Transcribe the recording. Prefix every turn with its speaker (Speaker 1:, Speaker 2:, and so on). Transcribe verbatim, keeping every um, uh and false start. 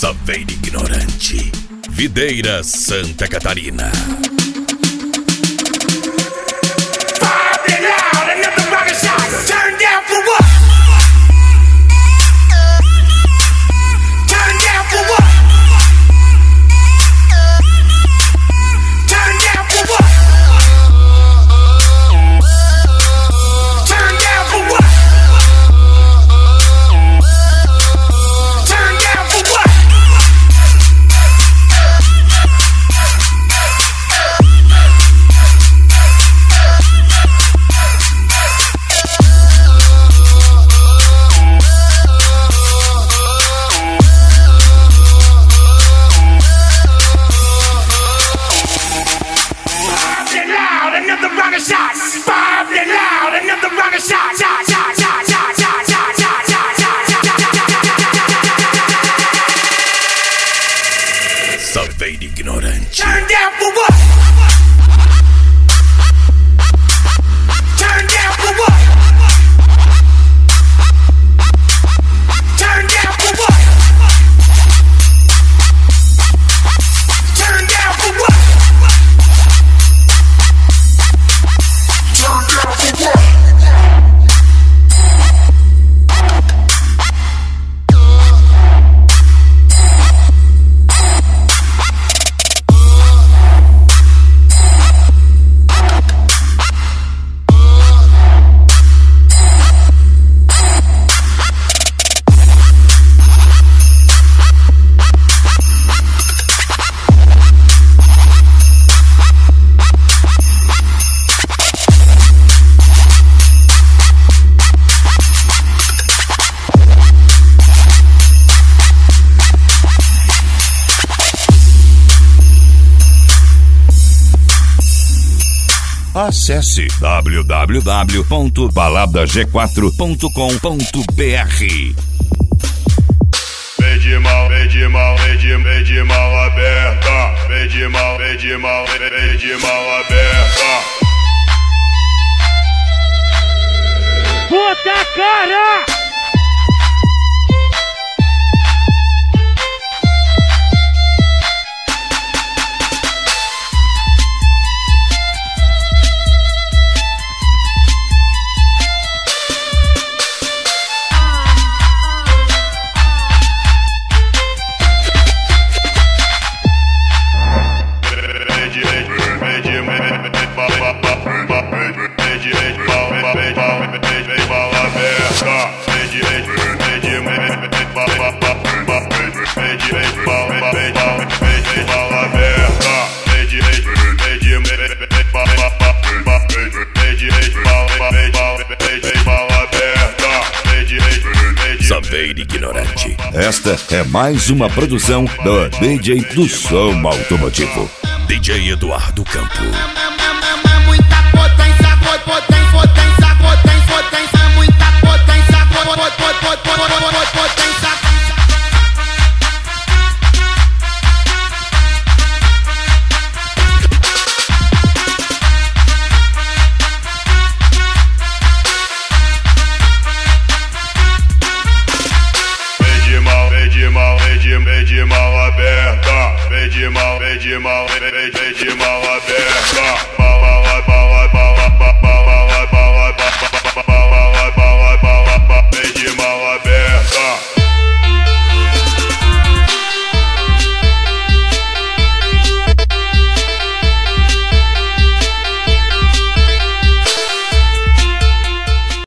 Speaker 1: Saveiro ignorante. Videira, Santa Catarina. Saveiro ignorante. Turn down for what? Turn down for what? Turn down for what? Turn down for what? Turn down for what? Acesse w w w ponto balada g quatro ponto com ponto b r.
Speaker 2: Vem de mal, vem de mal, vem de, vem de mal aberta. Vem de mal, vem de mal, vem de mal aberta.
Speaker 3: Puta cara!
Speaker 1: Saveiro ignorante.
Speaker 4: Esta é mais uma produção do D J do Som Automotivo,
Speaker 1: D J Eduardo Campo.
Speaker 5: Muita potência, potência, potência, potência, potência, muita potência, potência, potência.
Speaker 2: Vem de mal aberta, vem de mal, vem de mal, vem de mal aberta.